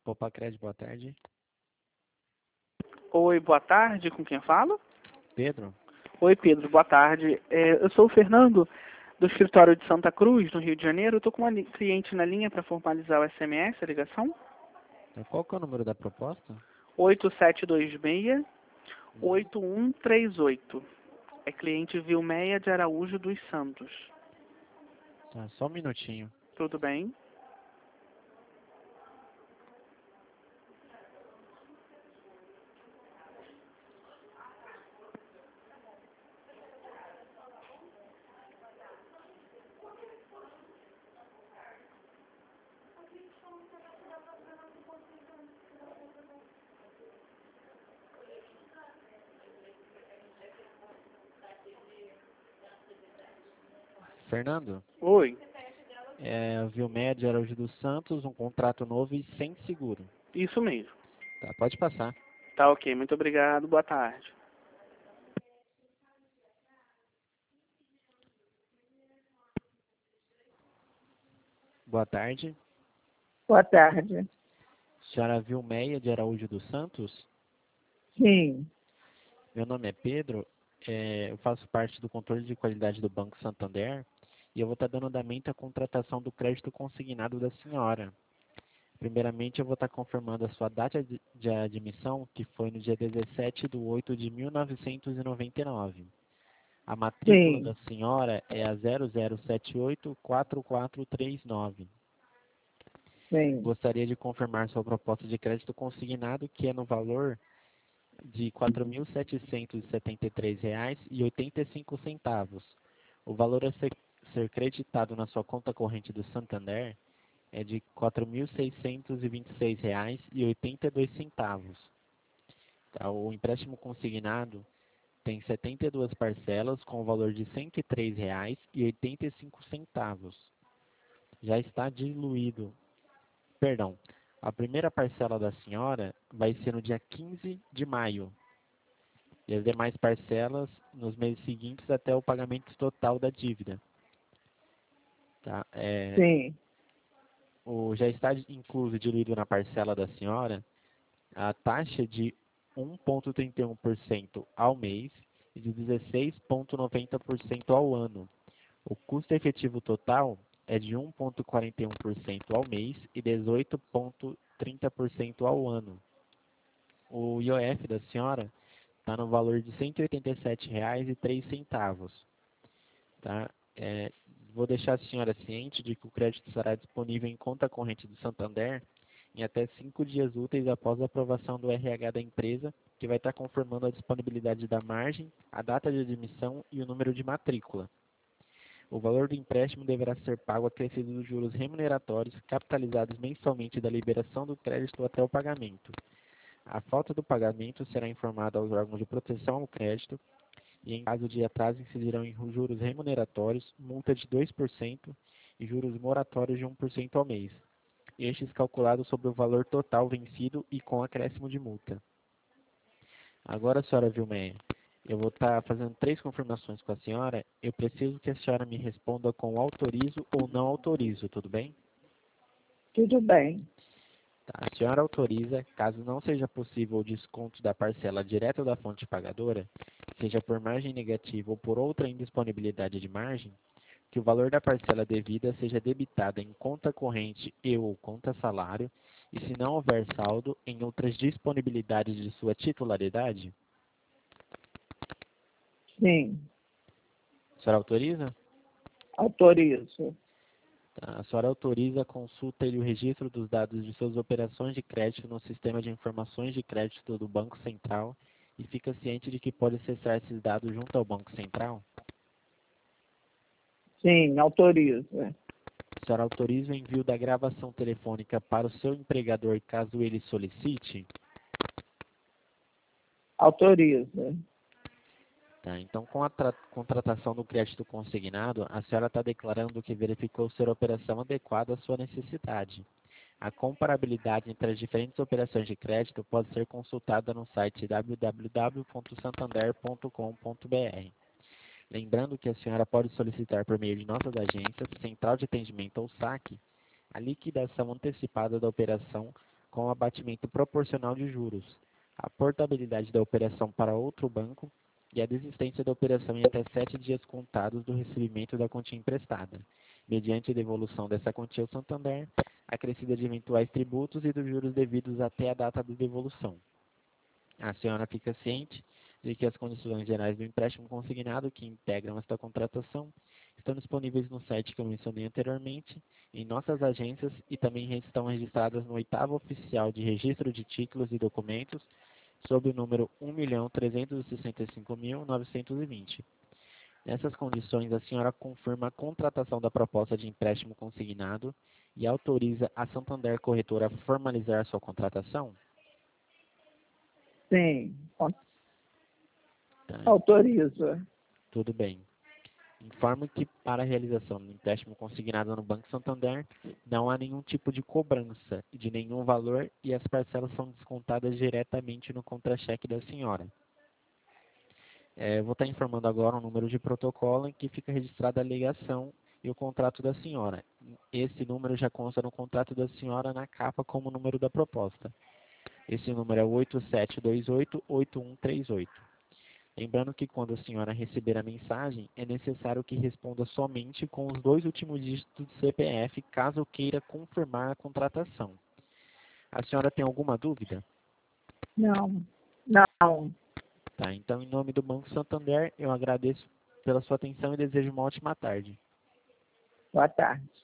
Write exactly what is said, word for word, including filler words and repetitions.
Copacred, boa tarde. Oi, boa tarde, com quem eu falo? Pedro? Oi, Pedro, boa tarde. É, eu sou o Fernando, do escritório de Santa Cruz, no Rio de Janeiro. Estou com uma li- cliente na linha para formalizar o S M S, a ligação. Tá, qual que é o número da proposta? oito sete dois seis, oito um três oito. É cliente Vilmeia de Araújo dos Santos. Tá, só um minutinho. Tudo bem? Fernando? Oi, É, Vilméia de Araújo dos Santos, um contrato novo e sem seguro. isso mesmo. Tá, pode passar. Tá ok, muito obrigado, boa tarde. Boa tarde. Boa tarde. Senhora Vilméia de Araújo dos Santos? Sim, Meu nome é Pedro, é, eu faço parte do controle de qualidade do Banco Santander e eu vou estar dando andamento à contratação do crédito consignado da senhora. Primeiramente, eu vou estar confirmando a sua data de de admissão, que foi no dia dezessete de oito de mil novecentos e noventa e nove. A matrícula sim, da senhora é a zero zero sete oito quatro quatro três nove. sim, Gostaria de confirmar sua proposta de crédito consignado, que é no valor de quatro mil setecentos e setenta e três reais e oitenta e cinco centavos. O valor a ser, ser creditado na sua conta corrente do Santander é de quatro mil seiscentos e vinte e seis reais e oitenta e dois centavos. Tá? O empréstimo consignado tem setenta e duas parcelas com o valor de cento e três reais e oitenta e cinco centavos. Já está diluído. Perdão. A primeira parcela da senhora vai ser no dia quinze de maio. E as demais parcelas nos meses seguintes até o pagamento total da dívida. Tá? É, sim, o, já está incluso diluído na parcela da senhora a taxa de um vírgula trinta e um por cento ao mês e de dezesseis vírgula noventa por cento ao ano. O custo efetivo total é de um vírgula quarenta e um por cento ao mês e dezoito vírgula trinta por cento ao ano. O I O F da senhora está no valor de cento e oitenta e sete reais e três centavos. Tá? É, vou deixar a senhora ciente de que o crédito estará disponível em conta corrente do Santander em até cinco dias úteis após a aprovação do R H da empresa, que vai estar confirmando a disponibilidade da margem, a data de admissão e o número de matrícula. O valor do empréstimo deverá ser pago acrescido dos juros remuneratórios capitalizados mensalmente da liberação do crédito até o pagamento. A falta do pagamento será informada aos órgãos de proteção ao crédito e, em caso de atraso, incidirão em juros remuneratórios, multa de dois por cento e juros moratórios de um por cento ao mês, estes calculados sobre o valor total vencido e com acréscimo de multa. Agora, senhora Vilmeia, eu vou estar fazendo três confirmações com a senhora. Eu preciso que a senhora me responda com autorizo ou não autorizo, tudo bem? tudo bem. Tá, a senhora autoriza, caso não seja possível o desconto da parcela direto da fonte pagadora, seja por margem negativa ou por outra indisponibilidade de margem, que o valor da parcela devida seja debitada em conta corrente e ou conta salário, e se não houver saldo, em outras disponibilidades de sua titularidade? Sim, A senhora autoriza? autorizo. Tá, a senhora autoriza a consulta e o registro dos dados de suas operações de crédito no sistema de informações de crédito do Banco Central e fica ciente de que pode acessar esses dados junto ao Banco Central? Sim, autorizo. A senhora autoriza o envio da gravação telefônica para o seu empregador caso ele solicite? Autorizo. Tá, então, com a tra- contratação do crédito consignado, a senhora está declarando que verificou ser a operação adequada à sua necessidade. A comparabilidade entre as diferentes operações de crédito pode ser consultada no site w w w ponto santander ponto com ponto b r. Lembrando que a senhora pode solicitar por meio de nossas agências, Central de Atendimento ou saque, a liquidação antecipada da operação com o abatimento proporcional de juros, a portabilidade da operação para outro banco e a desistência da operação em até sete dias contados do recebimento da quantia emprestada, mediante a devolução dessa quantia ao Santander, acrescida de eventuais tributos e dos juros devidos até a data da devolução. A senhora fica ciente de que as condições gerais do empréstimo consignado que integram esta contratação estão disponíveis no site que eu mencionei anteriormente, em nossas agências e também estão registradas no oitavo oficial de registro de títulos e documentos, sob o número um milhão trezentos e sessenta e cinco mil novecentos e vinte. Nessas condições, a senhora confirma a contratação da proposta de empréstimo consignado e autoriza a Santander Corretora a formalizar sua contratação? Sim. Tá, Autoriza. tudo bem. Informo que para a realização do empréstimo consignado no Banco Santander não há nenhum tipo de cobrança de nenhum valor e as parcelas são descontadas diretamente no contra-cheque da senhora. É, eu vou estar informando agora o número de protocolo em que fica registrada a ligação e o contrato da senhora. Esse número já consta no contrato da senhora na capa como número da proposta. Esse número é oito sete dois oito, oito um três oito. Lembrando que quando a senhora receber a mensagem, é necessário que responda somente com os dois últimos dígitos do C P F, caso queira confirmar a contratação. A senhora tem alguma dúvida? Não. Não. Tá, então, em nome do Banco Santander, eu agradeço pela sua atenção e desejo uma ótima tarde. Boa tarde.